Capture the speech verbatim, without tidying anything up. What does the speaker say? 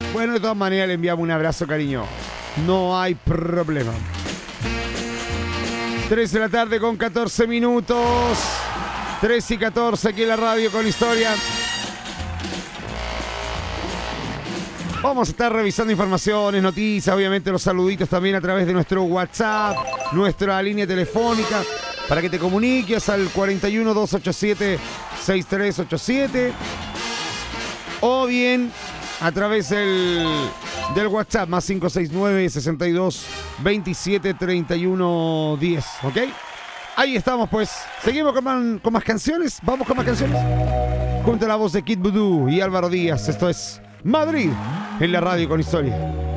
Bueno, de todas maneras le enviamos un abrazo, cariño. No hay problema. tres de la tarde con catorce minutos. tres y catorce aquí en la radio con historia. Vamos a estar revisando informaciones, noticias, obviamente los saluditos también a través de nuestro WhatsApp, nuestra línea telefónica, para que te comuniques al cuarenta y uno, doscientos ochenta y siete, sesenta y tres ochenta y siete. O bien a través del, del WhatsApp más cinco seis nueve, sesenta y dos, veintisiete, treinta y uno, diez. ¿Ok? Ahí estamos, pues. Seguimos con más, con más canciones. Vamos con más canciones. Junto a la voz de Kid Voodoo y Álvaro Díaz. Esto es Madrid en la radio con historia.